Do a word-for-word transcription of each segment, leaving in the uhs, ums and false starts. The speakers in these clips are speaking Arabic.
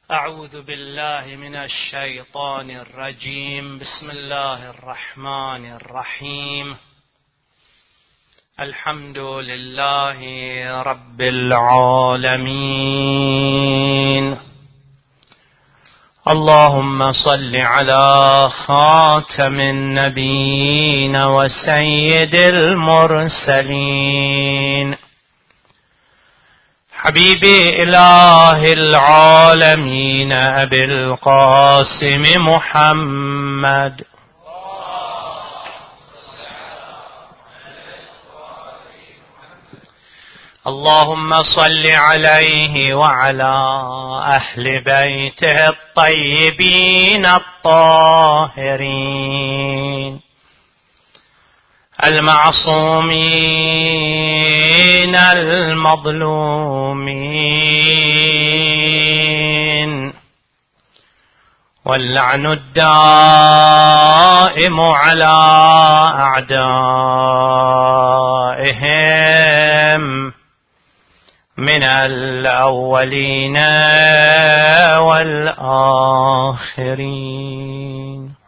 أعوذ بالله من الشيطان الرجيم. بسم الله الرحمن الرحيم. الحمد لله رب العالمين. اللهم صل على خاتم النبيين وسيد المرسلين حبيبي إله العالمين أبي القاسم محمد. اللهم صل عليه وعلى أهل بيته الطيبين الطاهرين المعصومين المظلومين، واللعن الدائم على أعدائهم من الأولين والآخرين.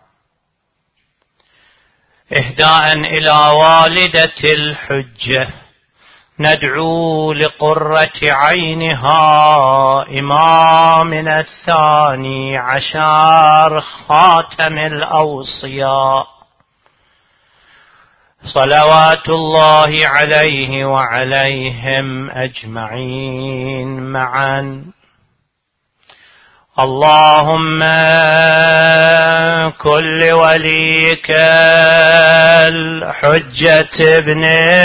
إهداء إلى والدة الحجة ندعو لقرة عينها إمامنا الثاني عشر خاتم الأوصياء، صلوات الله عليه وعليهم أجمعين معا. اللهم كل وليك الحجة ابن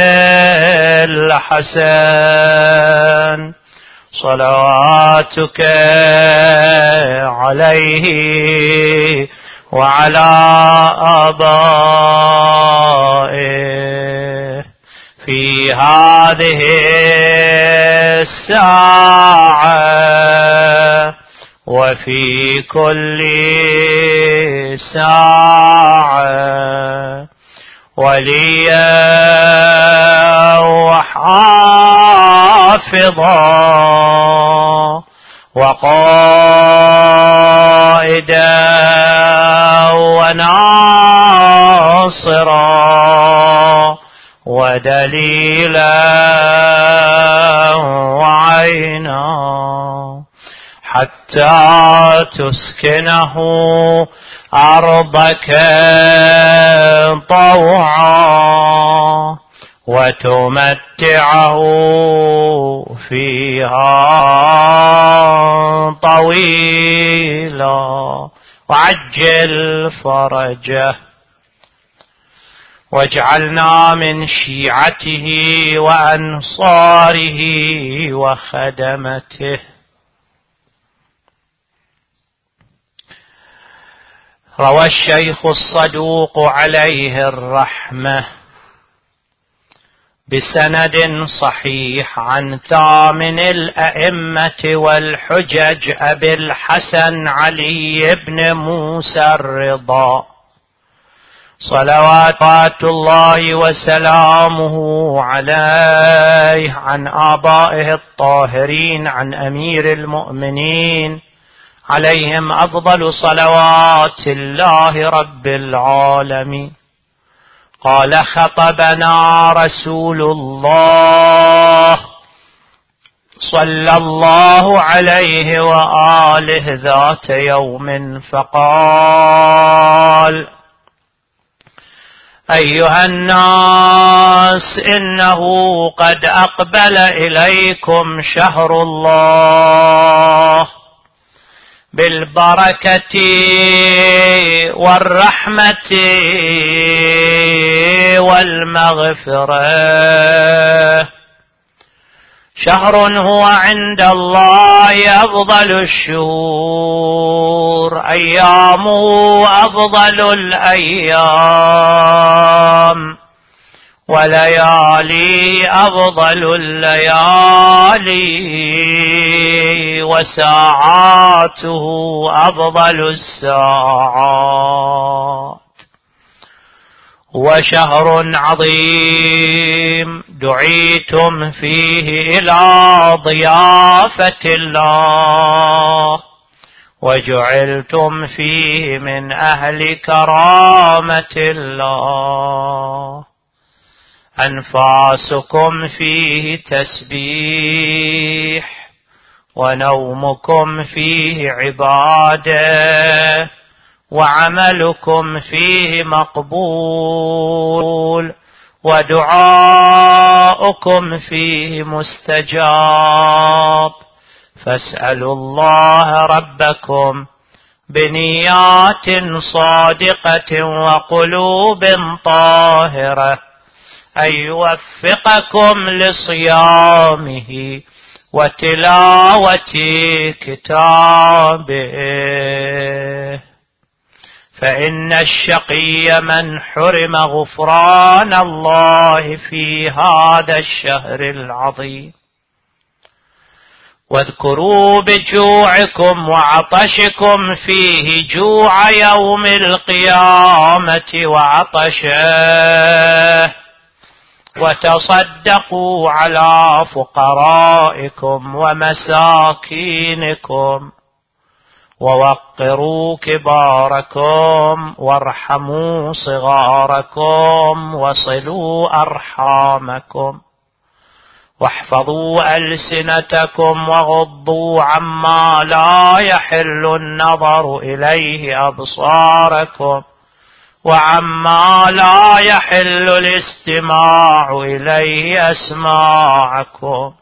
الحسن صلواتك عليه وعلى آبائه في هذه الساعة وفي كل ساعة وليا وحافظا وقائدا وناصرا ودليلا وعينا، حتى تسكنه أرضك طوعا وتمتعه فيها طويلا وعجل فرجه، واجعلنا من شيعته وأنصاره وخدمته. روى الشيخ الصدوق عليه الرحمة بسند صحيح عن ثامن الأئمة والحجج أبي الحسن علي بن موسى الرضا صلوات الله وسلامه عليه عن آبائه الطاهرين عن أمير المؤمنين عليهم أفضل صلوات الله رب العالمين قال: خطبنا رسول الله صلى الله عليه وآله ذات يوم فقال: أيها الناس، إنه قد أقبل إليكم شهر الله بالبركة والرحمة والمغفرة، شهر هو عند الله أفضل الشهور، أيامه أفضل الأيام، وليالي أفضل الليالي، وساعاته أفضل الساعات، وشهر عظيم دعيتم فيه إلى ضيافة الله وجعلتم فيه من أهل كرامة الله. أنفاسكم فيه تسبيح، ونومكم فيه عبادة، وعملكم فيه مقبول، ودعاؤكم فيه مستجاب. فاسألوا الله ربكم بنيات صادقة وقلوب طاهرة أن يوفقكم لصيامه وتلاوة كتابه، فإن الشقي من حرم غفران الله في هذا الشهر العظيم. واذكروا بجوعكم وعطشكم فيه جوع يوم القيامة وعطشه، وتصدقوا على فقرائكم ومساكينكم، ووقروا كباركم، وارحموا صغاركم، وصلوا أرحامكم، واحفظوا ألسنتكم، وغضوا عما لا يحل النظر إليه أبصاركم، وعما لا يحل الاستماع إليه أسماعكم،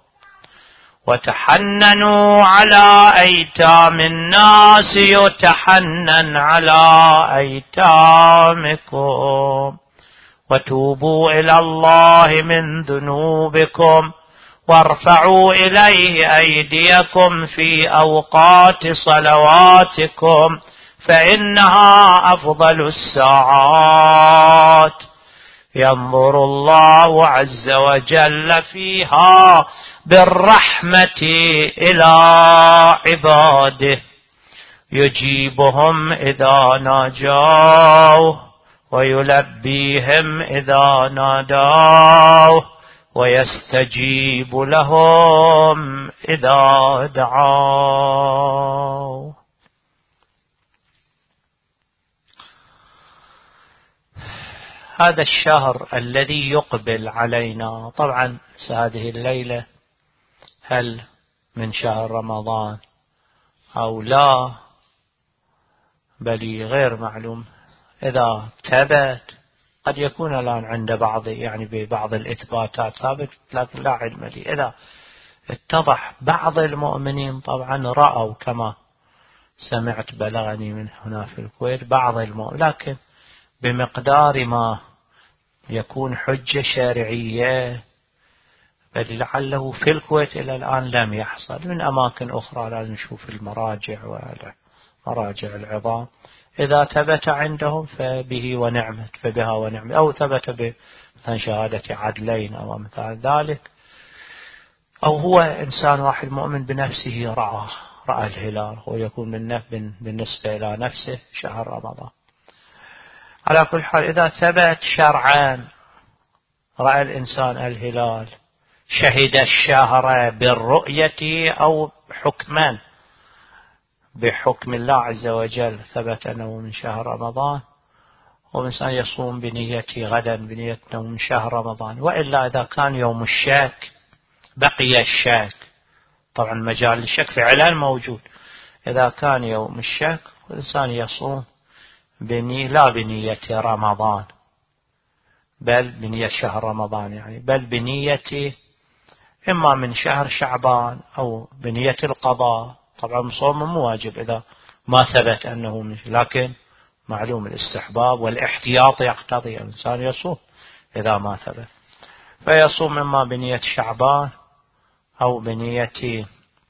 وتحننوا على أيتام الناس يتحنن على أيتامكم، وتوبوا إلى الله من ذنوبكم، وارفعوا إليه أيديكم في أوقات صلواتكم، فإنها أفضل الساعات. ينظر الله عز وجل فيها بالرحمة إلى عباده، يجيبهم إذا ناجوه، ويلبيهم إذا نادوه، ويستجيب لهم إذا دعوه. هذا الشهر الذي يقبل علينا، طبعا هذه الليلة هل من شهر رمضان أو لا بل غير معلوم. إذا ثبت قد يكون الآن عند بعض يعني ببعض الإثباتات ثابت، لكن لا علم لي. إذا اتضح بعض المؤمنين طبعا رأوا كما سمعت بلغني من هنا في الكويت بعض المؤمنين، لكن بمقدار ما يكون حجة شرعية، بل لعله في الكويت إلى الآن لم يحصل. من أماكن أخرى لازم نشوف المراجع ومراجع العظام، إذا ثبت عندهم فبه ونعمة، فبها ونعمة، أو ثبت بمثلا شهادة عدلين أو مثال ذلك، أو هو إنسان واحد مؤمن بنفسه رأى رأى الهلال، ويكون من بالنسبة إلى نفسه شهر رمضان. على كل حال إذا ثبت شرعا رأى الإنسان الهلال، شهد الشهر بالرؤية أو حكما بحكم الله عز وجل ثبت أنه من شهر رمضان، وإنسان يصوم بنية غدا بنية أنه من شهر رمضان. وإلا إذا كان يوم الشك بقي الشك، طبعا مجال الشك فعلا موجود. إذا كان يوم الشك الإنسان يصوم بنية لا بنية رمضان بل بنية شهر رمضان، يعني بل بنية إما من شهر شعبان أو بنية القضاء. طبعا صوم مو واجب إذا ما ثبت أنه من، لكن معلوم الاستحباب والاحتياط يقتضي الإنسان يصوم إذا ما ثبت، فيصوم إما بنية شعبان أو بنية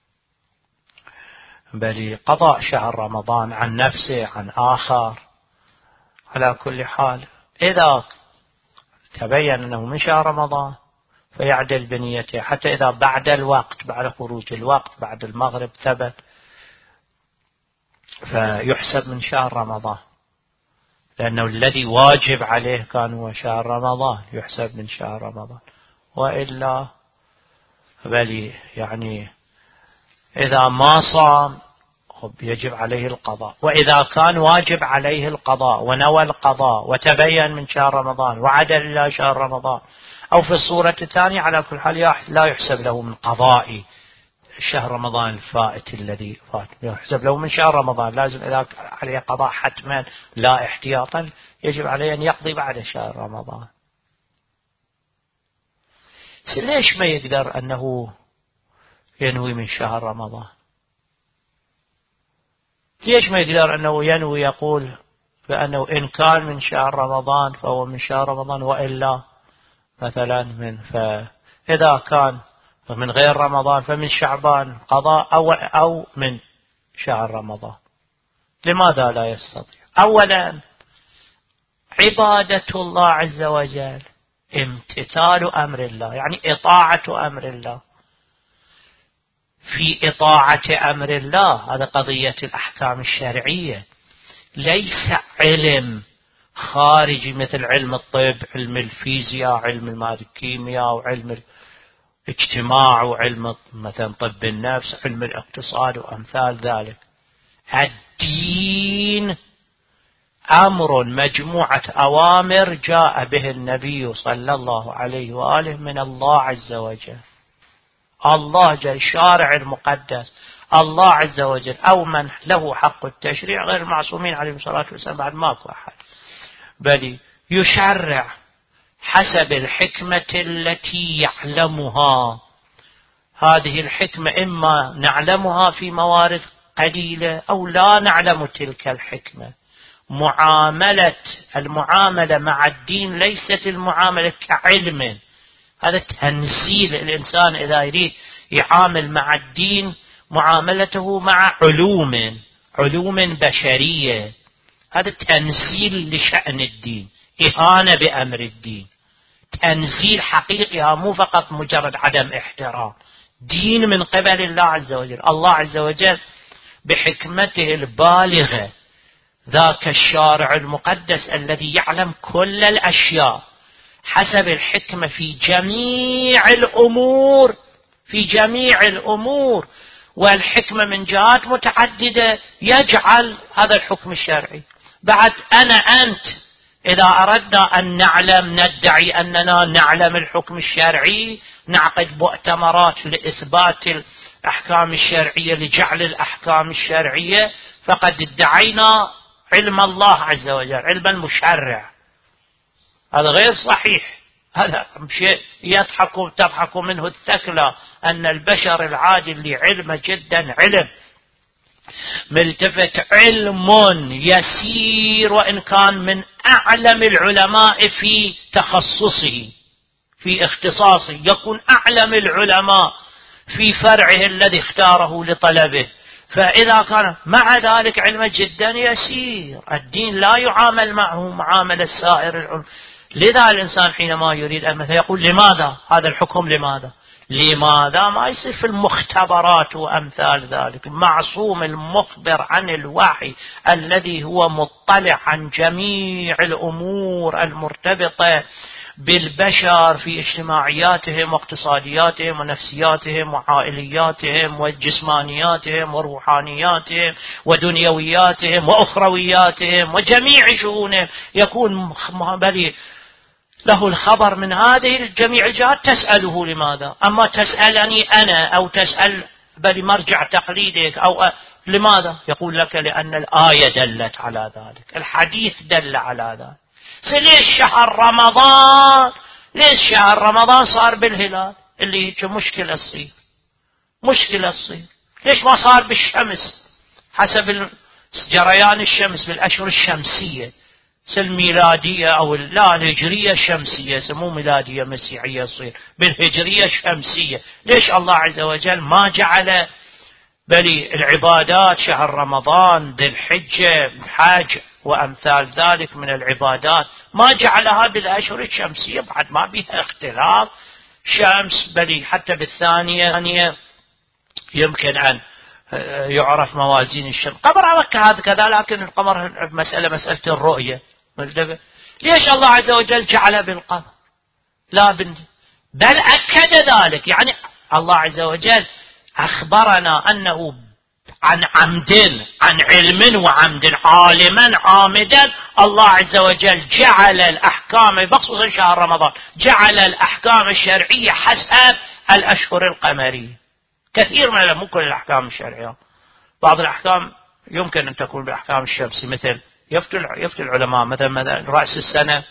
بل قضاء شهر رمضان عن نفسه عن آخر. على كل حال إذا تبين أنه من شهر رمضان فيعدل بنيته، حتى إذا بعد الوقت بعد خروج الوقت بعد المغرب ثبت فيحسب من شهر رمضان، لأنه الذي واجب عليه كان هو شهر رمضان، يحسب من شهر رمضان. وإلا بل يعني إذا ما صام يجب عليه القضاء. وإذا كان واجب عليه القضاء ونوى القضاء وتبين من شهر رمضان وعدل إلى شهر رمضان، أو في الصورة الثانية، على كل حال لا يحسب له من قضاء شهر رمضان الفائت الذي فات، يحسب له من شهر رمضان. لازم إذا عليه قضاء حتما لا احتياطا يجب عليه أن يقضي بعد شهر رمضان. ليش ما يقدر أنه ينوي من شهر رمضان؟ ليش ما يقدر أنه ينوي يقول بأنه إن كان من شهر رمضان فهو من شهر رمضان، وإلا مثلا من فإذا كان من غير رمضان فمن شعبان قضاء أو أو من شهر رمضان؟ لماذا لا يستطيع؟ أولا عبادة الله عز وجل امتثال أمر الله، يعني إطاعة أمر الله. في إطاعة أمر الله هذا قضية الأحكام الشرعية، ليس علم خارجي مثل علم الطب، علم الفيزياء، علم المادة الكيمياء، وعلم الاجتماع، وعلم مثلا طب النفس، علم الاقتصاد وأمثال ذلك. الدين أمر مجموعة أوامر جاء به النبي صلى الله عليه وآله من الله عز وجل. الله جل شارع المقدس، الله عز وجل أو من له حق التشريع، غير المعصومين عليهم الصلاة والسلام بعد ماكو أحد، بل يشرع حسب الحكمة التي يعلمها. هذه الحكمة إما نعلمها في موارد قليلة أو لا نعلم تلك الحكمة. معاملة المعاملة مع الدين ليست المعاملة كعلم، هذا تنزيل. الإنسان إذا يريد يعامل مع الدين معاملته مع علوم علوم بشرية، هذا تنزيل لشأن الدين، إهانة بأمر الدين، تنزيل حقيقي، مو فقط مجرد عدم احترام. دين من قبل الله عز وجل. الله عز وجل بحكمته البالغة، ذاك الشارع المقدس الذي يعلم كل الأشياء حسب الحكمة في جميع الأمور، في جميع الأمور، والحكمة من جهات متعددة يجعل هذا الحكم الشرعي. بعد أنا أنت إذا أردنا أن نعلم، ندعي أننا نعلم الحكم الشرعي، نعقد مؤتمرات لإثبات الأحكام الشرعية، لجعل الأحكام الشرعية، فقد ادعينا علم الله عز وجل، علم المشرع. هذا غير صحيح، هذا شيء يضحك تضحك منه الثكلى، أن البشر العادي اللي علمه جدا علم ملتفت، علم يسير وإن كان من أعلم العلماء في تخصصه في اختصاصه، يكون أعلم العلماء في فرعه الذي اختاره لطلبه، فإذا كان مع ذلك علمه جدا يسير، الدين لا يعامل معه معاملة سائر العلم. لذا الإنسان حينما يريد أن يقول لماذا هذا الحكم، لماذا لماذا ما يصير في المختبرات وأمثال ذلك. معصوم المخبر عن الوحي الذي هو مطلع عن جميع الأمور المرتبطة بالبشر في اجتماعياتهم واقتصادياتهم ونفسياتهم وعائلياتهم وجسمانياتهم وروحانياتهم ودنيوياتهم وأخروياتهم وجميع شؤونهم، يكون بلي له الخبر من هذه الجميع الجهات. تسأله لماذا؟ أما تسألني أنا أو تسأل بل مرجع تقليدك أو لماذا؟ يقول لك لأن الآية دلت على ذلك، الحديث دل على ذلك. ليش شهر رمضان ليش شهر رمضان صار بالهلال اللي هيك مشكلة تصير مشكلة تصير ليش ما صار بالشمس حسب جريان الشمس بالأشهر الشمسية الميلادية أو لا الهجرية الشمسية، مو ميلادية مسيحية، تصير بالهجرية الشمسية. ليش الله عز وجل ما جعل بل العبادات شهر رمضان ذي الحجة الحج وأمثال ذلك من العبادات ما جعلها بالأشهر الشمسية؟ بعد ما بيها اختلاف شمس، بل حتى بالثانية يمكن أن يعرف موازين الشمس. قمر هذا كذا، لكن القمر مسألة مسألة الرؤية. ليش الله عز وجل جعل بالقمر لا بال بل أكد ذلك؟ يعني الله عز وجل أخبرنا أنه عن عمد، عن علم وعمد، عالما عامدا. الله عز وجل جعل الأحكام بخصوص شهر رمضان، جعل الأحكام الشرعية حسب الأشهر القمرية. كثير من مو كل الأحكام الشرعية، بعض الأحكام يمكن أن تكون بالأحكام الشمسية، مثل يفتي العلماء مثلا مثلا رأس السنة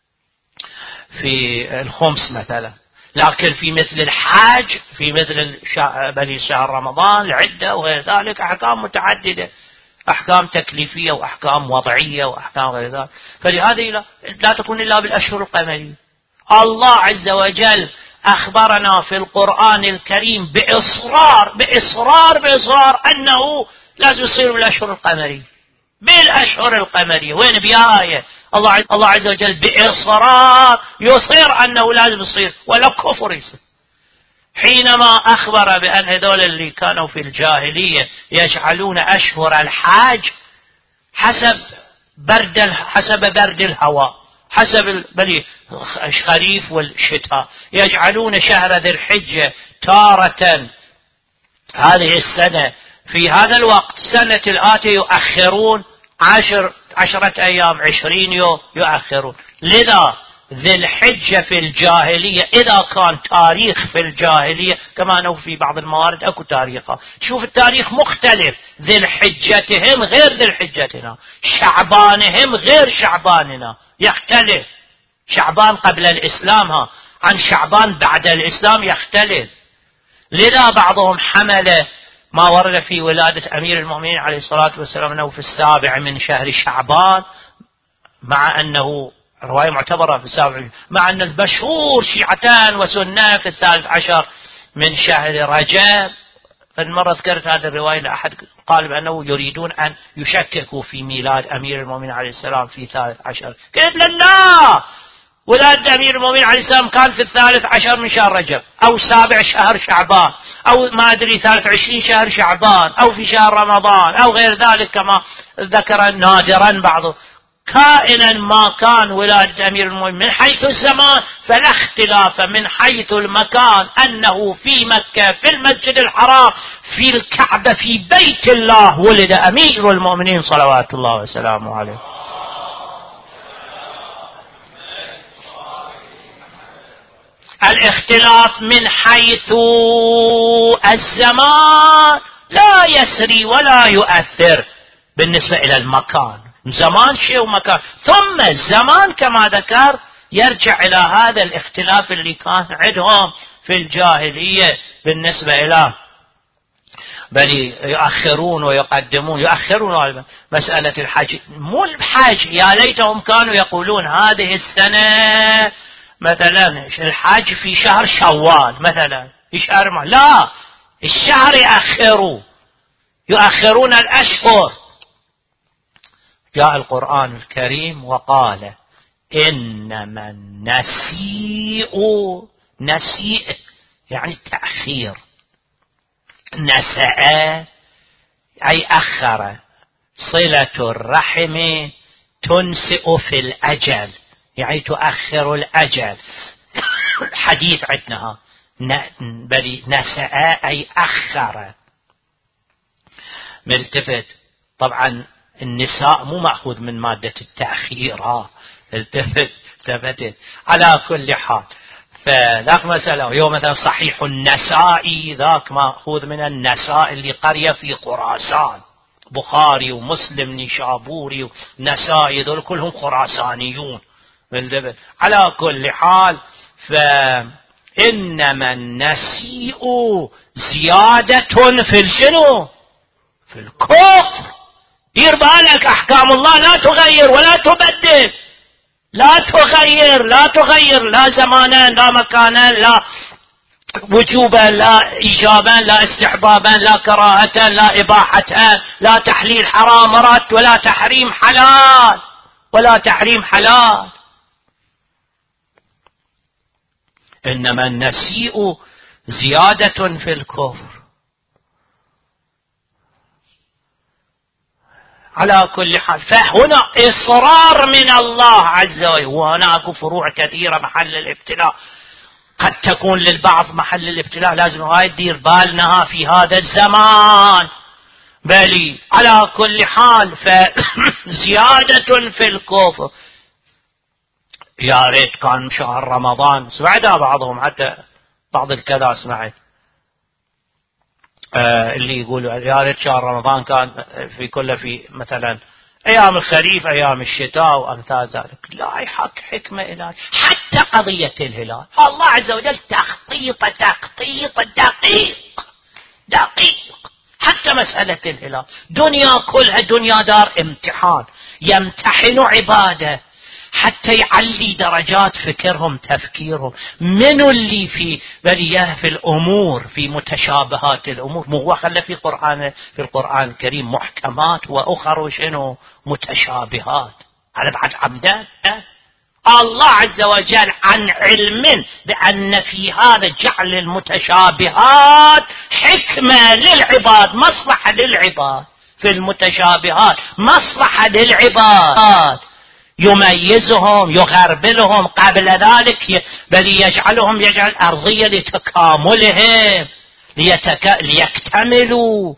في الخمس مثلا، لكن في مثل الحاج، في مثل بني شهر رمضان العدة وغير ذلك أحكام متعددة، أحكام تكليفية وأحكام وضعية وأحكام غير ذلك. فلهذه لا, لا تكون إلا بالأشهر القمرية. الله عز وجل أخبرنا في القرآن الكريم بإصرار بإصرار بإصرار أنه لازم يصير بالأشهر القمرية، بالأشهر القمرية. وين بآية الله الله عز وجل بإصرار يصير أنه لازم يصير، ولا كفر يصير. حينما أخبر بأن هذول اللي كانوا في الجاهلية يجعلون أشهر الحاج حسب برد حسب برد الهواء، حسب بلي الخريف والشتاء، يجعلون شهر ذي الحجة تارة هذه السنة في هذا الوقت، سنة الآتي يؤخرون عشر عشرة أيام، عشرين يوم يؤخرون. لذا ذي الحجة في الجاهلية إذا كان تاريخ في الجاهلية، كما أنه في بعض الموارد أكو تاريخها، شوف التاريخ مختلف، ذي الحجتهم غير ذي الحجتنا، شعبانهم غير شعباننا، يختلف. شعبان قبل الإسلام ها عن شعبان بعد الإسلام يختلف. لذا بعضهم حمل ما ورد في ولادة أمير المؤمنين عليه الصلاة والسلام أنه في السابع من شهر شعبان، مع أنه رواية معتبرة في السابع، مع أن المشهور شيعتان وسنة في الثالث عشر من شهر رجب. فالمرة ذكرت هذه الرواية لأحد قال بأنه يريدون أن يشككوا في ميلاد أمير المؤمنين عليه السلام في ثالث عشر. كيف لا؟ ولادة أمير المؤمنين عليه السلام كان في الثالث عشر من شهر رجب، أو سابع شهر شعبان، أو ما أدري ثالث عشرين شهر شعبان، أو في شهر رمضان، أو غير ذلك كما ذكر نادرا بعض. كائنا ما كان ولادة أمير المؤمنين من حيث الزمان فلا اختلاف من حيث المكان أنه في مكة في المسجد الحرام في الكعبة في بيت الله ولد أمير المؤمنين صلوات الله وسلامه عليه. الاختلاف من حيث الزمان لا يسري ولا يؤثر بالنسبة إلى المكان، زمان شيء ومكان. ثم الزمان كما ذكر يرجع إلى هذا الاختلاف اللي كان عندهم في الجاهلية بالنسبة إلى بل يؤخرون ويقدمون. يؤخرون مسألة الحج، مو الحج، يا ليتهم كانوا يقولون هذه السنة مثلا الحج في شهر شوال مثلا، في شهر ما، لا، الشهر يؤخروا يؤخرون الأشهر. جاء القرآن الكريم وقال إنما النسيء، نسيء يعني تأخير، نسأ أي أخر، صلة الرحم تنسئ في الأجل يعني تؤخر الأجل. حديث عندنا بل نسأ أي أخر. ملتفت طبعا النساء مو مأخوذ من مادة التأخير، ها التفت التفتت على كل حال. فذاك مسألة. يوم مثلا صحيح النسائي ذاك مأخوذ من النساء اللي قرية في خراسان، بخاري ومسلم نيشابوري ونسائي ذول كلهم خراسانيون. على كل حال فإنما النسيء زيادة في الشنو؟ في الكفر. دير بالك، أحكام الله لا تغير ولا تبدل، لا تغير لا تغير لا زمانا لا مكانا، لا وجوبا لا إيجابا لا استحبابا لا كراهة لا إباحة لا تحليل حرام مرات ولا تحريم حلال ولا تحريم حلال. إنما النسيء زيادة في الكفر. على كل حال فهنا إصرار من الله عز وجل. وهناك فروع كثيرة محل الابتلاء، قد تكون للبعض محل الابتلاء لازم هاي تدير بالنا في هذا الزمان. بل على كل حال فزيادة في الكفر. يا ريت كان شهر رمضان، سمعت بعضهم حتى بعض الكذا سمعت آه اللي يقولوا يا ريت شهر رمضان كان في كله في مثلا ايام الخريف ايام الشتاء وامثال ذلك. لا يحق حكمه الهيه. حتى قضيه الهلال الله عز وجل تخطيط تخطيط دقيق دقيق. حتى مساله الهلال دنيا كلها دنيا دار امتحان، يمتحن عباده حتى يعلي درجات فكرهم تفكيرهم. منو اللي في بليه في الامور في متشابهات الامور؟ مو هو خلى في قرآن في القرآن الكريم محكمات واخر وشنو متشابهات على بعد عمدا. الله عز وجل عن علم بأن في هذا جعل المتشابهات حكمة للعباد، مصلحة للعباد في المتشابهات، مصلحة للعباد، يميزهم يغربلهم قبل ذلك بل يجعلهم يجعل أرضية لتكاملهم ليتك... ليكتملوا.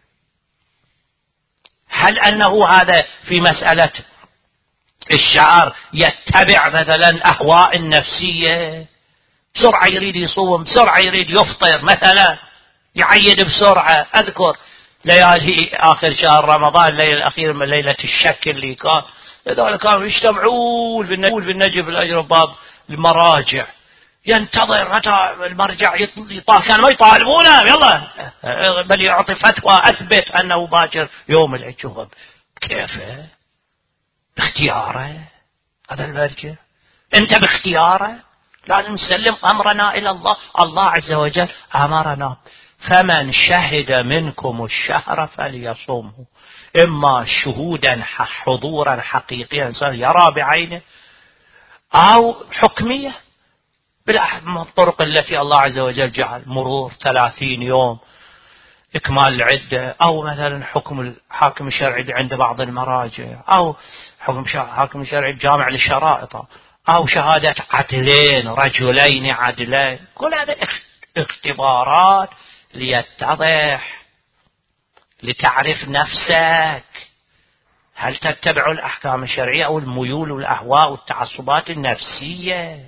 هل أنه هذا في مسألة الشعر يتبع مثلا أهواء النفسية، بسرعة يريد يصوم، بسرعة يريد يفطر، مثلا يعيد بسرعة؟ أذكر ليالي آخر شهر رمضان الليلة الأخير من ليلة الشك اللي كان هذول كانوا يجتمعون في النجف الأجر باب المراجع، ينتظر متى المرجع يطال، كانوا ما يطالبونه يلا بل يعطي فتوى أثبت أنه باكر يوم العيد. كيف باختياره هذا المرجع؟ أنت باختياره لازم نسلم أمرنا إلى الله. الله عز وجل أمرنا فمن شهد منكم الشهر فليصومه، إما شهودا حضورا حقيقيا إنسان يرى بعينه أو حكمية بالطرق التي الله عز وجل جعل، مرور ثلاثين يوم إكمال العدة، أو مثلا حكم الحاكم الشرعي عند بعض المراجع، أو حكم حاكم الشرعي جامع للشرائط، أو شهادة عدلين رجلين عدلين. كل هذا اختبارات ليتضح لتعرف نفسك هل تتبع الأحكام الشرعية أو الميول والأهواء والتعصبات النفسية.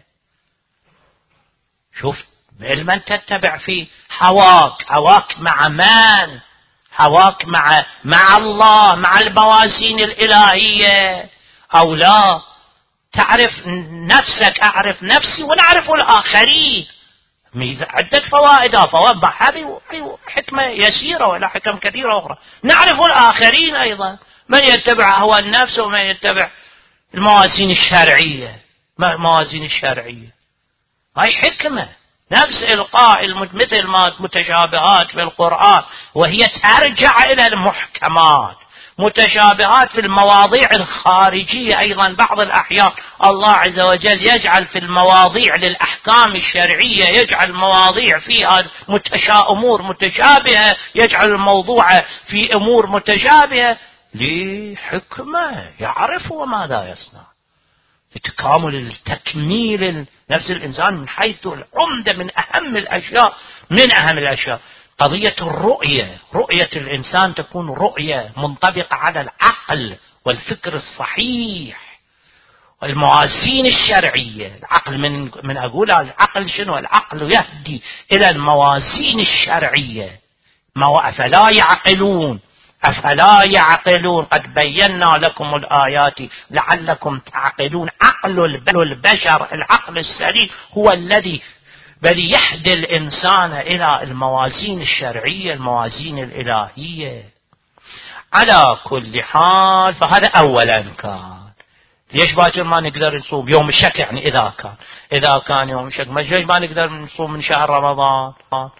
شوف من تتبع في هواك، هواك مع من؟ هواك مع مع الله، مع الموازين الإلهية أو لا؟ تعرف نفسك، أعرف نفسي ونعرف الآخرين. ميزة عدة فوائد، فوائد هذه حكمة يسيرة ولا حكم كثيرة أخرى. نعرف الآخرين أيضا، من يتبع هوى النفس ومن يتبع الموازين الشرعية. ما الموازين الشرعية؟ هاي حكمة نفس القائل مثل ما متشابهات في القرآن وهي ترجع إلى المحكمات، متشابهات في المواضيع الخارجية أيضا. بعض الأحيان الله عز وجل يجعل في المواضيع للأحكام الشرعية يجعل مواضيع فيها متشا أمور متشابهة، يجعل الموضوع في أمور متشابهة لحكمة يعرف ماذا يصنع، لتكامل التكميل نفس الإنسان من حيث العمدة من أهم الأشياء من أهم الأشياء قضية الرؤية. رؤية الإنسان تكون رؤية منطبقة على العقل والفكر الصحيح والموازين الشرعية. العقل من من أقول العقل شنو؟ العقل يهدي إلى الموازين الشرعية. ما أفلا يعقلون أفلا يعقلون قد بينا لكم الآيات لعلكم تعقلون. عقل البشر العقل السليم هو الذي بل يهدي الإنسان إلى الموازين الشرعية الموازين الإلهية. على كل حال فهذا أولا كان. ليش باكر ما نقدر نصوم يوم الشك؟ يعني إذا كان إذا كان يوم الشك ما نقدر نصوم من شهر رمضان؟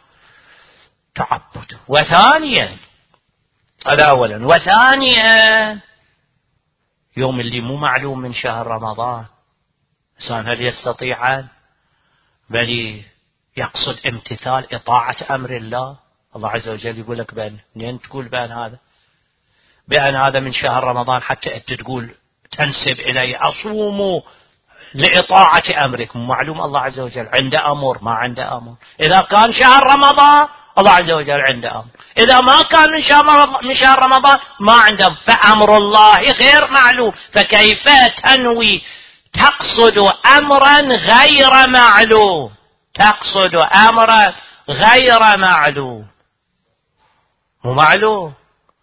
تعبد. وثانيا هذا أولا. وثانيا يوم اللي مو معلوم من شهر رمضان إنسان هل يستطيع أن بل يقصد امتثال إطاعة أمر الله؟ الله عز وجل يقول لك بأن منين تقول بأن هذا بأن هذا من شهر رمضان حتى أنت تقول تنسب إلي أصوم لإطاعة أمركم؟ معلوم الله عز وجل عنده أمر ما عنده أمر. إذا كان شهر رمضان الله عز وجل عنده أمر. إذا ما كان من شهر من شهر رمضان ما عنده، فأمر الله غير معلوم، فكيف تنوي تقصد أمرا غير معلوم؟ تقصد أمرا غير معلوم، مو معلوم.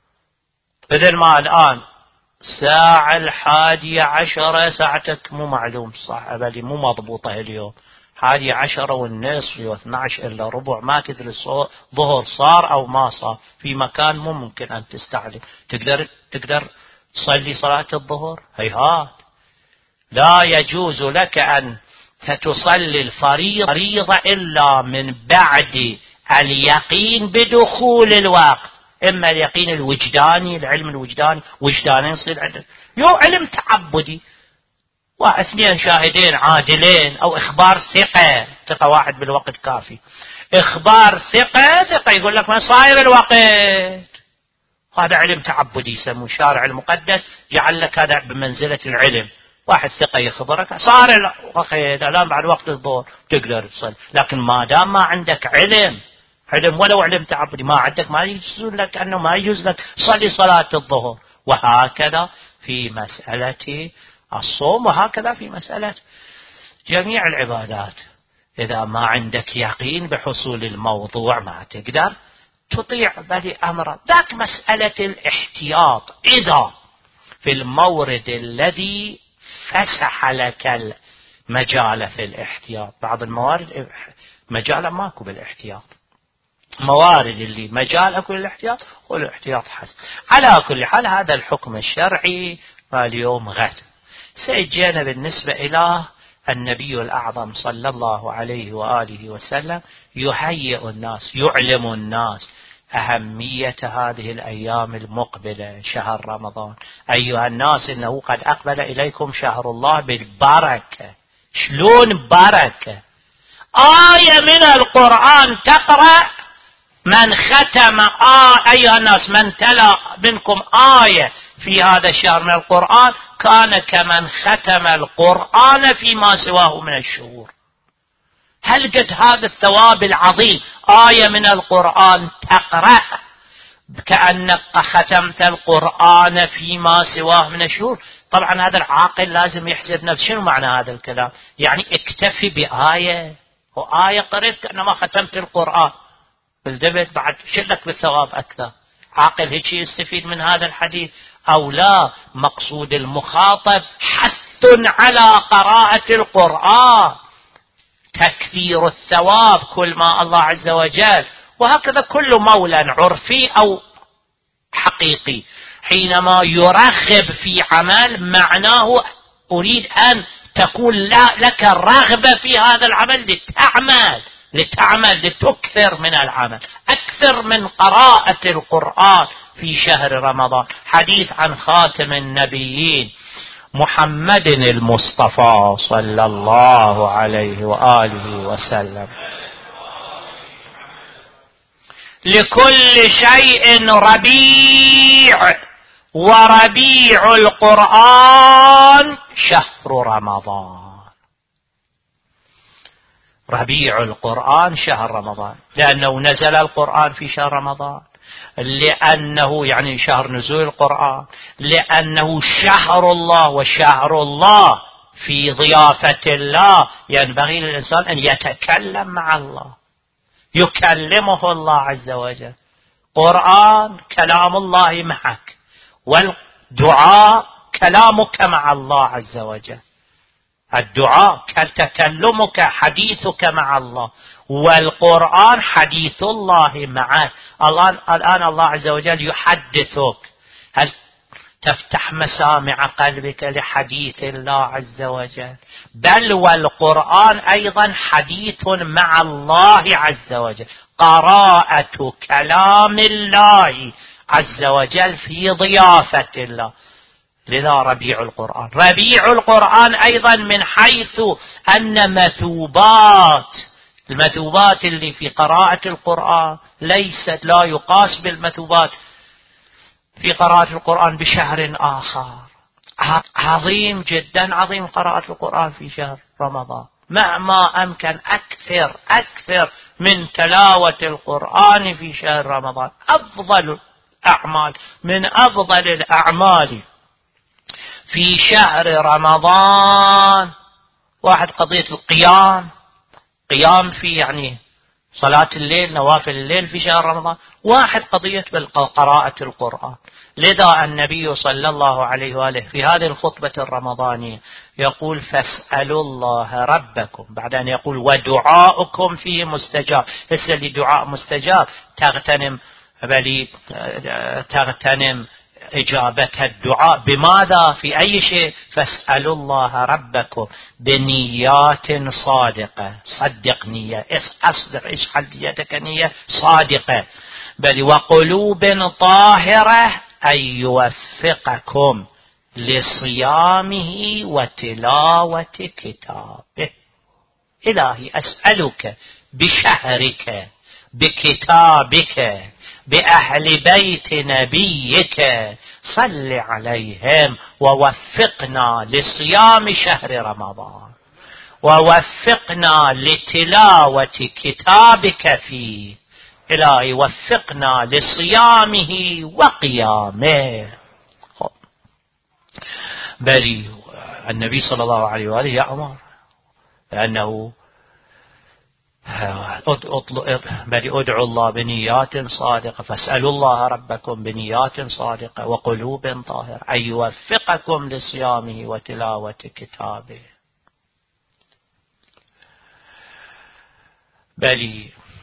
بدل ما الآن ساعة الحادية عشرة ساعتك مو معلوم صح أبدي، مو مضبوطة اليوم، حادية عشرة والنصف واثنى عشر إلا ربع، ما تدري ظهر صار أو ما صار، في مكان مو ممكن أن تستعلم. تقدر تقدر تصلي صلاة الظهر؟ هيهات، لا يجوز لك أن تصلي الفريضة إلا من بعد اليقين بدخول الوقت، إما اليقين الوجداني، العلم الوجداني، وجدانين يصير عندك، يو علم تعبدي، واثنين شاهدين عادلين، أو إخبار ثقة، ثقة واحد بالوقت كافي، إخبار ثقة ثقة يقول لك ما صاير الوقت، هذا علم تعبدي يسموه، شارع المقدس جعل لك هذا بمنزلة العلم، واحد ثقة يخبرك صار الوقت الآن بعد وقت الظهر تقدر تصل. لكن ما دام ما عندك علم، علم ولو علم تعبدي ما عندك، ما يجوز لك أنه ما يجوز لك صلي صلاة الظهر. وهكذا في مسألة الصوم، وهكذا في مسألة جميع العبادات، إذا ما عندك يقين بحصول الموضوع ما تقدر تطيع بل أمره. ذاك مسألة الاحتياط، إذا في المورد الذي فسح لك المجال في الاحتياط، بعض الموارد مجال ماكو بالاحتياط، موارد اللي مجال اكو للاحتياط والاحتياط حسن. على كل حال هذا الحكم الشرعي واليوم غد سيجينا بالنسبة إلى النبي الأعظم صلى الله عليه وآله وسلم يهيئ الناس، يعلم الناس أهمية هذه الأيام المقبلة، شهر رمضان. أيها الناس إنه قد أقبل إليكم شهر الله بالبركة. شلون بركة؟ آية من القرآن تقرأ، من ختم آه أيها الناس من تلا منكم آية في هذا الشهر من القرآن كان كمن ختم القرآن فيما سواه من الشهور. هل قد هذا الثواب العظيم، آية من القرآن تقرأ كأنك ختمت القرآن فيما سواه من الشهور؟ طبعا هذا العاقل لازم يحسب نفسه، شنو معنى هذا الكلام؟ يعني اكتفي بآية، وآية قريت كأنما ختمت القرآن، بالدبت بعد شلك بالثواب أكثر. عاقل هيك يستفيد من هذا الحديث أو لا؟ مقصود المخاطب حث على قراءة القرآن، تكثير الثواب كل ما الله عز وجل. وهكذا كل مولى عرفي أو حقيقي حينما يرغب في عمل معناه أريد أن تكون لا لك الرغبة في هذا العمل لتعمل لتعمل لتكثر من العمل، أكثر من قراءة القرآن في شهر رمضان. حديث عن خاتم النبيين محمد المصطفى صلى الله عليه وآله وسلم: لكل شيء ربيع، وربيع القرآن شهر رمضان. ربيع القرآن شهر رمضان، لأنه نزل القرآن في شهر رمضان، لأنه يعني شهر نزول القرآن، لأنه شهر الله، وشهر الله في ضيافة الله ينبغي للإنسان أن يتكلم مع الله، يكلمه الله عز وجل. قرآن كلام الله معك، والدعاء كلامك مع الله عز وجل. الدعاء كتكلمك حديثك مع الله، والقرآن حديث الله معك. الآن الآن الله عز وجل يحدثك، هل تفتح مسامع قلبك لحديث الله عز وجل؟ بل والقرآن أيضا حديث مع الله عز وجل، قراءة كلام الله عز وجل في ضيافة الله. لذا ربيع القرآن. ربيع القرآن أيضا من حيث أن مثوبات المثوبات اللي في قراءة القرآن ليست لا يقاس بالمثوبات في قراءة القرآن بشهر آخر. عظيم جدا، عظيم قراءة القرآن في شهر رمضان. مهما أمكن أكثر أكثر من تلاوة القرآن في شهر رمضان. أفضل الأعمال من أفضل الأعمال في شهر رمضان واحد قضية القيام، قيام في يعني صلاة الليل، نوافل الليل في شهر رمضان. واحد قضية بالقراءة القرآن. لذا النبي صلى الله عليه وآله في هذه الخطبة الرمضانية يقول فاسألوا الله ربكم، بعد أن يقول ودعاؤكم فيه مستجاب. لسه لدعاء مستجاب تغتنم بل تغتنم إجابة الدعاء بماذا؟ في أي شيء؟ فاسألوا الله ربكم بنيات صادقة. صدق نية، أصدق، اجعل نيتك نية صادقة. بل وقلوب طاهرة أن يوفقكم لصيامه وتلاوة كتابه. إلهي أسألك بشهرك، بكتابك، بأهل بيت نبيك، صل عليهم ووفقنا لصيام شهر رمضان، ووفقنا لتلاوة كتابك فيه. إلهي وفقنا لصيامه وقيامه. بل النبي صلى الله عليه وآله يأمر لأنه بل ادعوا الله بنيات صادقة، فاسألوا الله ربكم بنيات صادقة وقلوب طاهرة أن يوفقكم لصيامه وتلاوة كتابه. بل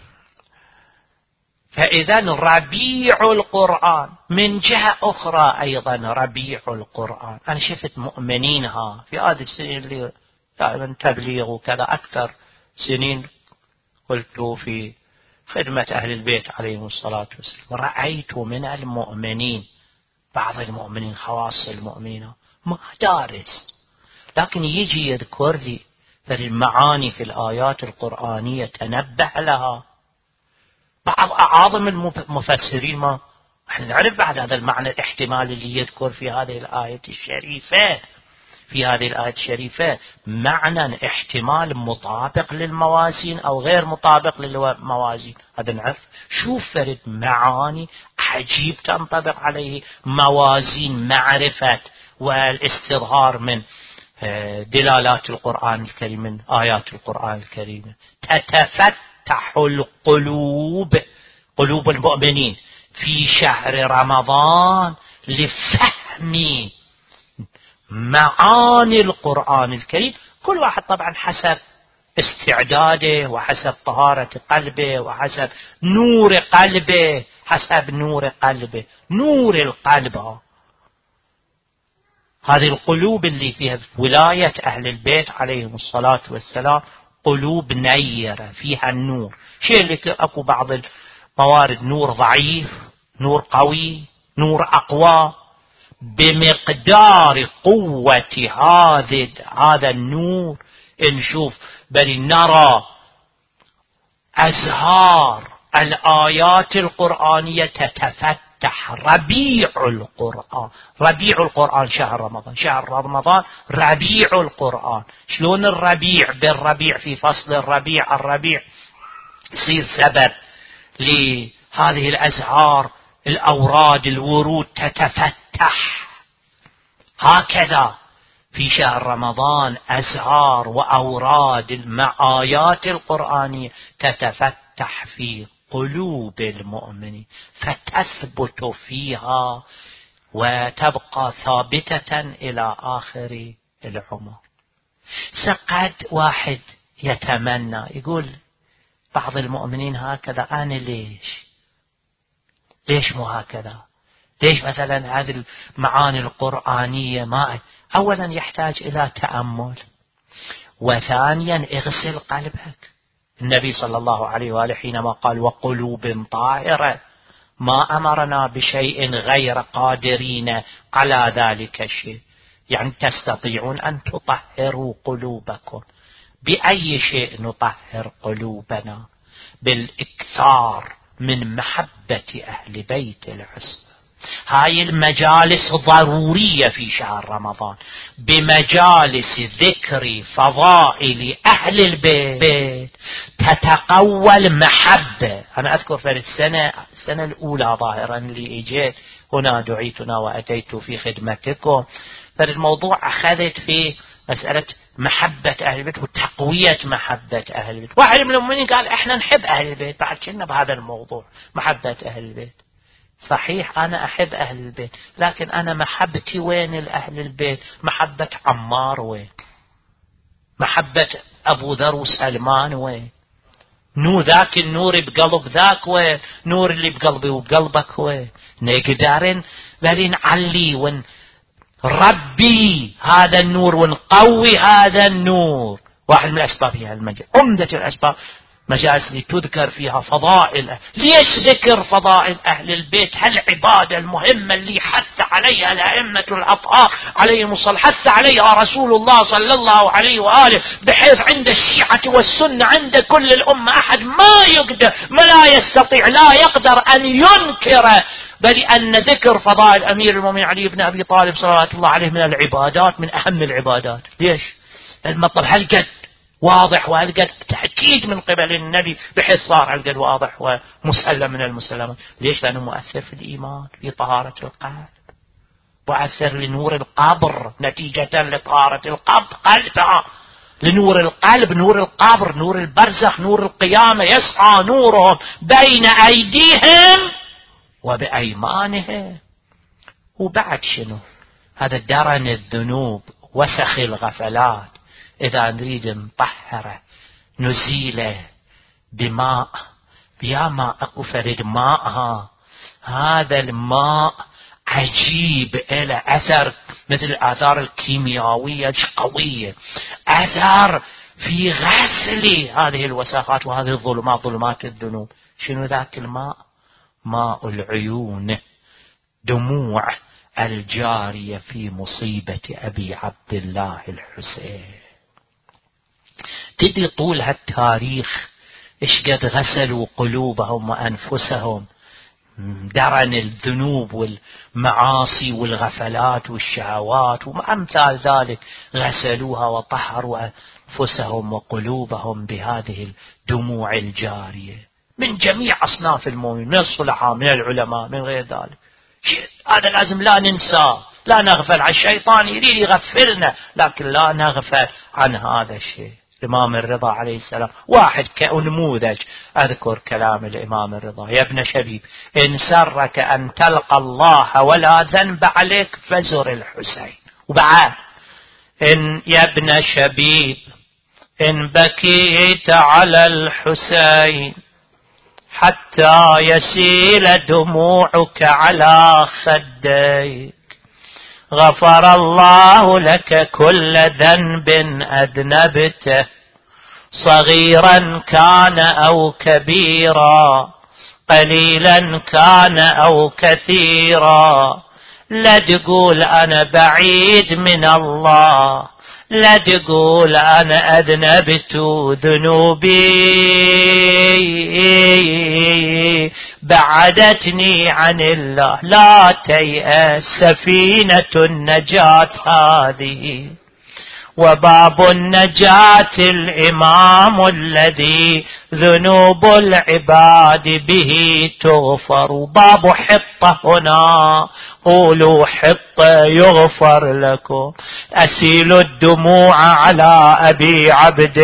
فإذا ربيع القرآن من جهة أخرى أيضا ربيع القرآن. أنا شفت مؤمنينها في هذه السنين اللي دائما تبليغ وكذا أكثر سنين قلت في خدمة أهل البيت عليهم الصلاة والسلام، رأيت من المؤمنين بعض المؤمنين خواص المؤمنين ما دارس، لكن يجي يذكر لي المعاني في الآيات القرآنية تنبه لها. بعض أعظم المفسرين ما احنا نعرف بعد هذا المعنى الاحتمال اللي يذكر في هذه الآية الشريفة، في هذه الآية الشريفة معنى احتمال مطابق للموازين أو غير مطابق للموازين. هذا نعرف. شوف فرد معاني عجيب تنطبق عليه موازين معرفة والاستظهار من دلالات القرآن الكريم، من آيات القرآن الكريم. تتفتح القلوب، قلوب المؤمنين في شهر رمضان لفهم معاني القرآن الكريم. كل واحد طبعا حسب استعداده وحسب طهارة قلبه وحسب نور قلبه، حسب نور قلبه، نور القلب. هذه القلوب اللي فيها ولاية أهل البيت عليهم الصلاة والسلام قلوب نيرة فيها النور. شيء اللي أكو بعض الموارد نور ضعيف، نور قوي، نور أقوى. بمقدار قوة هذا هذا النور نشوف بل نرى أزهار الآيات القرآنية تتفتح. ربيع القرآن، ربيع القرآن شهر رمضان، شهر رمضان ربيع القرآن. شلون الربيع بالربيع في فصل الربيع، الربيع يصير سبب لهذه الأزهار، الأوراد، الورود تتفتح. هكذا في شهر رمضان أزهار وأوراد الآيات القرآنية تتفتح في قلوب المؤمنين فتثبت فيها وتبقى ثابتة إلى آخر العمر. سقد واحد يتمنى يقول بعض المؤمنين هكذا، أنا ليش ليش مو هكذا؟ ليش مثلا هذه المعاني القرآنية ما؟ أولا يحتاج إلى تأمل، وثانيا اغسل قلبك. النبي صلى الله عليه وآله حينما قال وقلوب طاهرة ما أمرنا بشيء غير قادرين على ذلك الشيء، يعني تستطيعون أن تطهروا قلوبكم. بأي شيء نطهر قلوبنا؟ بالإكثار من محبة أهل بيت العصمة. هاي المجالس ضرورية في شهر رمضان، بمجالس ذكر فضائل أهل البيت تتقوى المحبة. أنا أذكر في السنة السنة الأولى ظاهرا اللي إجيت هنا دعيتنا وأتيت في خدمتكم، فالموضوع أخذت في مسألة محبة أهل البيت وتقوية محبة أهل البيت. واحد من المؤمنين قال إحنا نحب أهل البيت، بعد كنا بهذا الموضوع محبة أهل البيت. صحيح أنا أحب أهل البيت، لكن أنا محبتي وين الأهل البيت؟ محبة عمار وين؟ محبة أبو ذر وسلمان وين؟ نور ذاك النور بقلب ذاك وين؟ نور اللي بقلبي وبقلبك وين؟ نقدرن بل نعلي ونربي هذا النور ونقوي هذا النور. واحد من الأسباب في هالمجال، عمدة الأسباب مجالس اللي تذكر فيها فضائل. ليش ذكر فضائل أهل البيت؟ هالعبادة المهمة اللي حث عليها الأئمة الأطهار عليهم الصلاة، حث عليها رسول الله صلى الله عليه وآله، بحيث عند الشيعة والسنة عند كل الأمة أحد ما يقدر ما لا يستطيع لا يقدر أن ينكر بل أن ذكر فضائل أمير المؤمنين علي بن أبي طالب صلوات الله عليه من العبادات، من أهم العبادات. ليش؟ المطلب هالقد واضح وهالقد تأكيد من قبل النبي، بحيث صار هالقد واضح ومسلم من المسلمات. ليش؟ لأنه مؤثر في الإيمان، في طهارة القلب، مؤثر لنور القبر، نتيجة لطهارة القلب قلبها لنور القلب، نور القبر، نور البرزخ، نور القيامة، يسعى نورهم بين أيديهم وبأيمانهم. وبعد شنو؟ هذا درن الذنوب وسخ الغفلات، إذا نريد نطهره نزيله بماء، بيا ماء أكو فرد ماء، هذا الماء عجيب له أثر مثل الآثار الكيميائية القوية، أثر في غسل هذه الوساخات وهذه الظلمات، ظلمات الذنوب. شنو ذاك الماء؟ ماء العيون، دموع الجارية في مصيبة أبي عبد الله الحسين. تدري طول هالتاريخ إيش قد غسلوا قلوبهم وأنفسهم، درن الذنوب والمعاصي والغفلات والشهوات وأمثال ذلك، غسلوها وطهروا أنفسهم وقلوبهم بهذه الدموع الجارية من جميع أصناف المؤمنين، من الصلحاء، من العلماء، من غير ذلك. هذا لازم لا ننسى، لا نغفل عن الشيطان يريد يغفلنا، لكن لا نغفل عن هذا الشيء. الإمام الرضا عليه السلام واحد كنموذج، أذكر كلام الإمام الرضا: يا ابن شبيب إن سرك أن تلقى الله ولا ذنب عليك فزر الحسين. وبعد إن يا ابن شبيب إن بكيت على الحسين حتى يسيل دموعك على خديك غفر الله لك كل ذنب أذنبته صغيرا كان أو كبيرا قليلا كان أو كثيرا. لا تقول أنا بعيد من الله، لا تقول أنا أذنبت ذنوبي بعدتني عن الله. لا تيأس، سفينة النجاة هذه وباب النجاة الإمام الذي ذنوب العباد به تغفر. باب حطة هنا، قولوا حطة يغفر لكم. أسيل الدموع على أبي عبد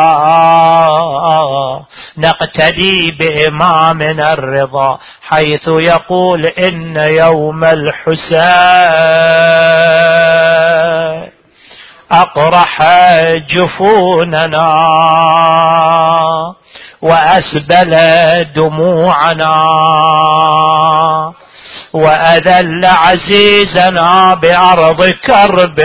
الله، نقتدي بإمامنا الرضا حيث يقول إن يوم الحسين أقرح جفوننا وأسبل دموعنا وأذل عزيزنا بأرض كرب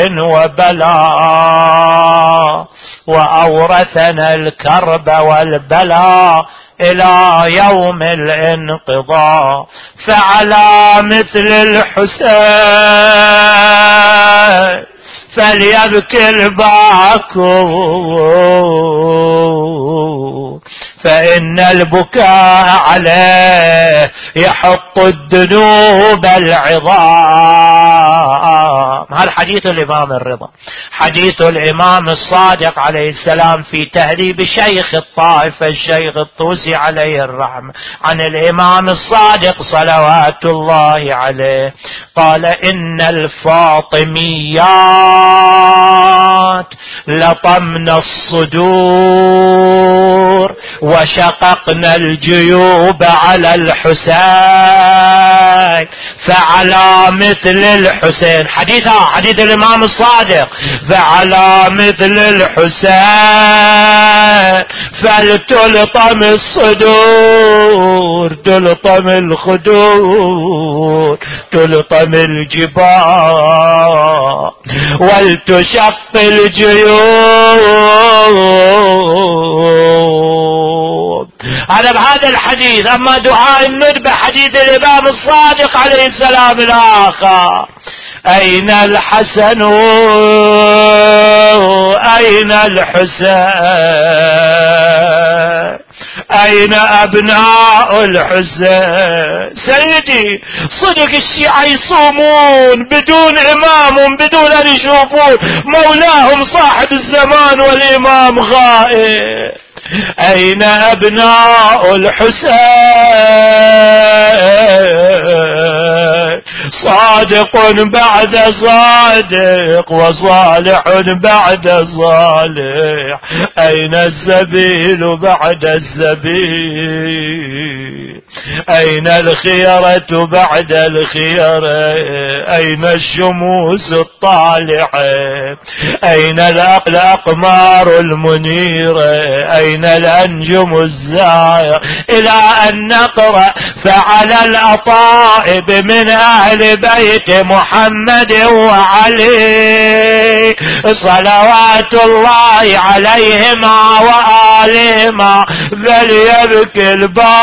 وبلاء وأورثنا الكرب والبلاء إلى يوم الانقضاء. فعلى مثل الحسين فليبكي الباكون فإن البكاء عليه يحط الذنوب العظام. هذا حديث الإمام الرضا، حديث الإمام الصادق عليه السلام في تهذيب شيخ الطائفة الشيخ الطوسي عليه الرحمة عن الإمام الصادق صلوات الله عليه قال: إن الفاطميات لطمن الصدور وشققنا الجيوب على الحسين فعلى مثل الحسين، حديثها حديث الإمام الصادق، فعلى مثل الحسين فلتلطم الصدور تلطم الخدور تلطم الجبال ولتشق الجيوب. هذا بهذا الحديث. أما دعاء الندبة حديث الإمام الصادق عليه السلام الآخر: أين الحسن أين الحسين أين أبناء الحسين. سيدي صدق الشيعة يصومون بدون إمام بدون أن يشوفون مولاهم صاحب الزمان والإمام غائب. أين أبناء الحسين صادق بعد صادق وصالح بعد صالح. أين السبيل بعد السبيل أين الخيرة بعد الخيرة. أين الشموس الطالعة أين الأقمار المنيرة أين الأنجم الزاهرة. إلى أن نقرأ: فعلى الأطائب من أهل بيت محمد وعلي صلوات الله عليهما وآلهما فليبكي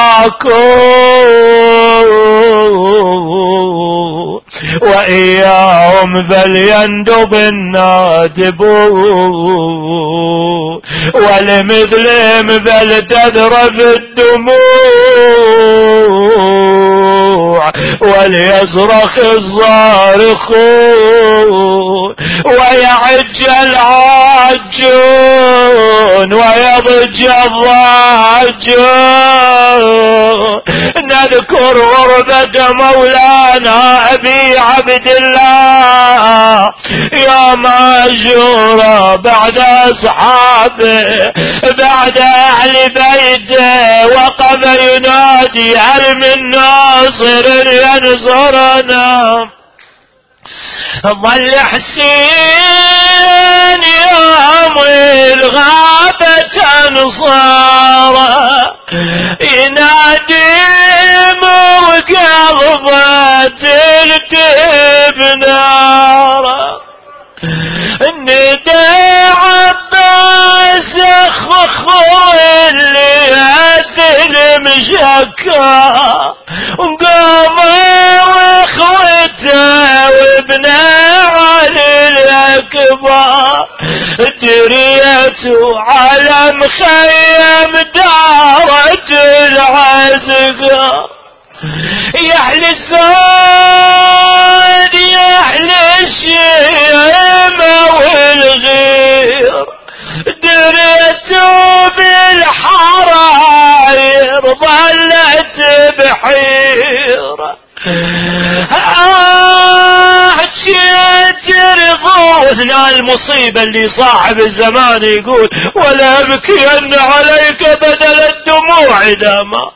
الباكون وإياهم فليندب النادبون ولمثلهم فلتذرف الدموع وليصرخ الصارخون ويعج العاجون ويضج الضاجون. نذكر غربة مولانا أبي عبد الله يا ماجورة بعد أصحابه بعد أهل بيته وقف ينادي: هل من ناصر ينصرنا. ظل حسين يوم الغابة انصاره ينادي وقلبه تلتهب ناره. ندى عباس اخو اللي يتلم شكا وقام واخوته وابن علي الاكبر دريته على مخيم دارة العسكر. يحلى الزاد يحلى الشيمة والغير دريته بالحراير ظلت بحيرة. هنا المصيبة اللي صاحب الزمان يقول: ولا أبكين عليك بدل الدموع دما.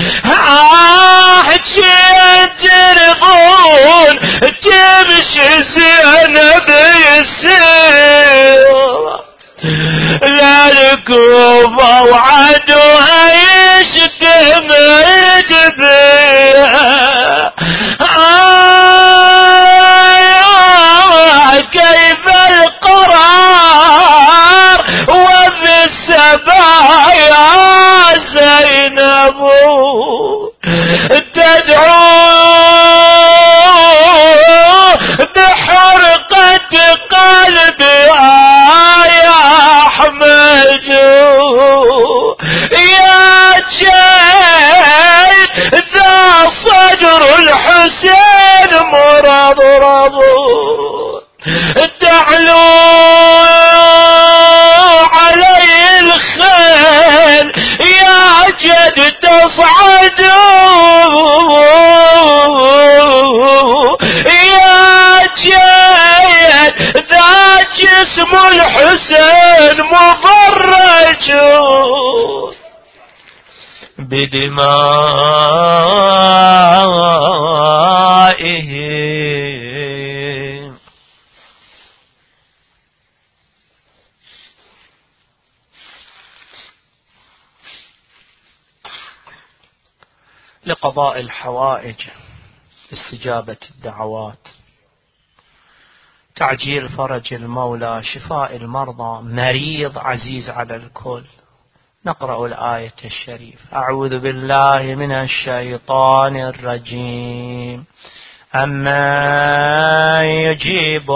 ترضون تمشي زينب السيرة لا الكوفة وعدوها يشتم جبيها. كيف القرار وفي السبايا زينب تدعو بحرقة قلب اسم الحسين مفرج بدمائه. لقضاء الحوائج، استجابة الدعوات، تعجيل فرج المولى، شفاء المرضى، مريض عزيز على الكل. نقرأ الآية الشريفة: أعوذ بالله من الشيطان الرجيم. أما يجيب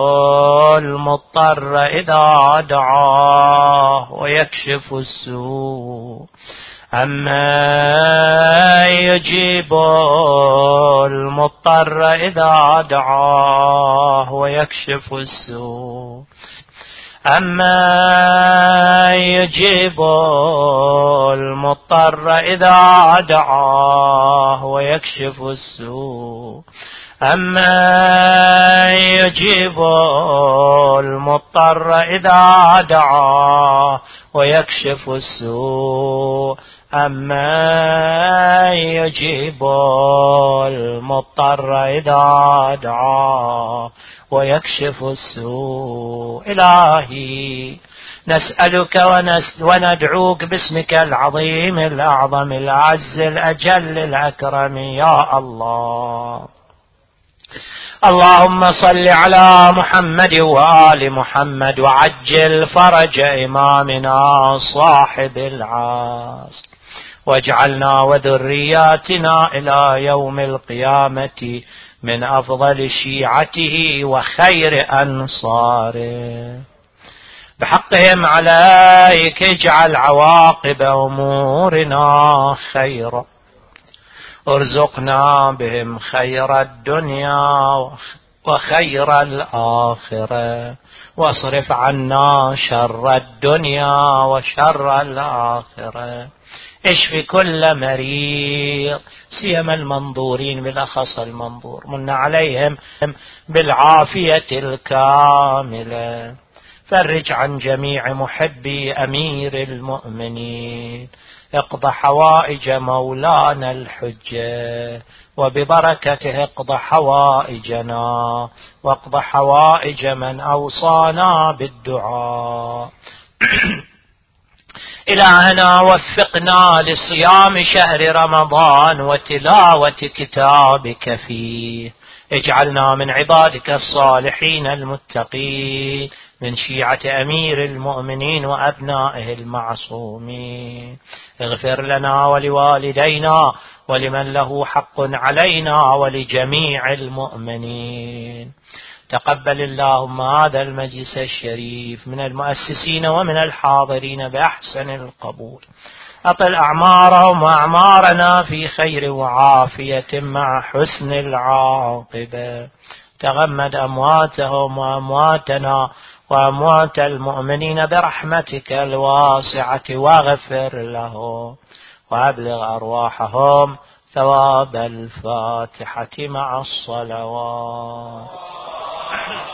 المضطر إذا دعاه ويكشف السوء أما يجيب المضطر إذا دعاه ويكشف السوء أما يجيب المضطر إذا دعاه ويكشف السوء أما يجيب المضطر إذا دعاه ويكشف السوء أما يجيب المضطر إذا دعاه ويكشف السوء. إلهي نسألك وندعوك باسمك العظيم الأعظم الأعز الأجل الأكرم يا الله. اللهم صل على محمد وآل محمد وعجل فرج إمامنا صاحب العصر، واجعلنا وذرياتنا إلى يوم القيامة من أفضل شيعته وخير أنصاره. بحقهم عليك اجعل عواقب أمورنا خيرا، ارزقنا بهم خير الدنيا وخير الآخرة، واصرف عنا شر الدنيا وشر الآخرة. اشف كل مريض، سيما المنظورين، بالأخص المنظور، من عليهم بالعافية الكاملة. فرج عن جميع محبي أمير المؤمنين، اقض حوائج مولانا الحجة، وببركته اقض حوائجنا واقض حوائج من أوصانا بالدعاء. إلهنا وفقنا لصيام شهر رمضان وتلاوة كتابك فيه، اجعلنا من عبادك الصالحين المتقين، من شيعة أمير المؤمنين وأبنائه المعصومين. اغفر لنا ولوالدينا ولمن له حق علينا ولجميع المؤمنين. تقبل اللهم هذا المجلس الشريف من المؤسسين ومن الحاضرين بأحسن القبول. أطل أعمارهم وأعمارنا في خير وعافية مع حسن العاقبة. تغمد أمواتهم وأمواتنا وأموات المؤمنين برحمتك الواسعة، واغفر لهم وأبلغ أرواحهم ثواب الفاتحة مع الصلوات.